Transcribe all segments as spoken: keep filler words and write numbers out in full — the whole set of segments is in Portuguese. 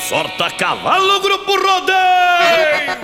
Sorta Cavalo Grupo Rodeio.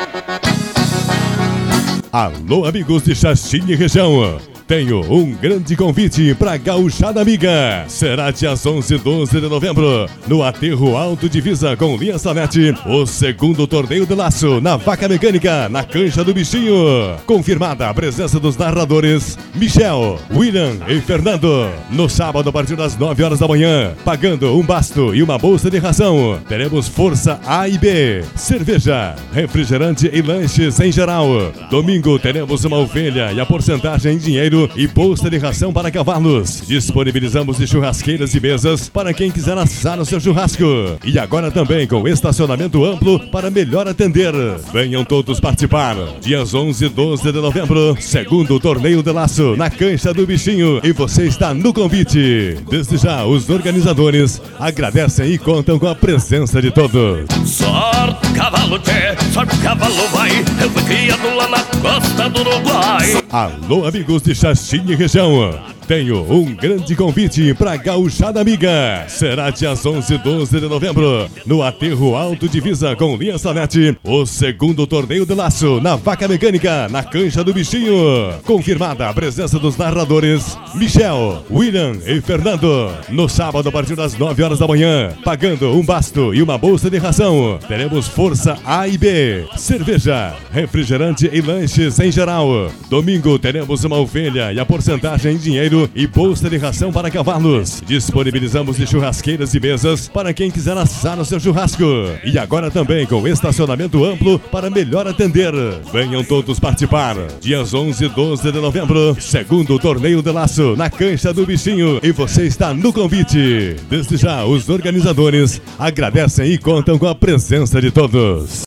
Alô, amigos de Xaxim e região. Tenho um grande convite para a Gauchada Amiga. Será dias onze e doze de novembro, no Aterro Alto Divisa com Linha Salete, o segundo torneio de laço na Vaca Mecânica, na Cancha do Bichinho. Confirmada a presença dos narradores Michel, William e Fernando. No sábado, a partir das nove horas da manhã, pagando um basto e uma bolsa de ração, teremos força A e B, cerveja, refrigerante e lanches em geral. Domingo, teremos uma ovelha e a porcentagem em dinheiro e bolsa de ração para cavalos. Disponibilizamos de churrasqueiras e mesas para quem quiser assar o seu churrasco. E agora também com estacionamento amplo para melhor atender. Venham todos participar. Dias onze e doze de novembro, segundo torneio de laço na Cancha do Bichinho. E você está no convite. Desde já, os organizadores agradecem e contam com a presença de todos. Sorte cavalo tchê, sorte cavalo vai. Eu fui criado lá na costa do Uruguai. Alô, amigos de Xaxim e região. Tenho um grande convite para a Gauchada Amiga. Será dias onze e doze de novembro, no Aterro Alto Divisa com Linha Salete, o segundo torneio de laço na Vaca Mecânica, na Cancha do Bichinho. Confirmada a presença dos narradores Michel, William e Fernando. No sábado, a partir das nove horas da manhã, pagando um basto e uma bolsa de ração, teremos força A e B, cerveja, refrigerante e lanches em geral. Domingo, teremos uma ovelha e a porcentagem em dinheiro e bolsa de ração para cavalos. Disponibilizamos de churrasqueiras e mesas para quem quiser assar o seu churrasco. E agora também com estacionamento amplo para melhor atender. Venham todos participar. Dias onze e doze de novembro, segundo torneio de laço na Cancha do Bichinho. E você está no convite. Desde já, os organizadores agradecem e contam com a presença de todos.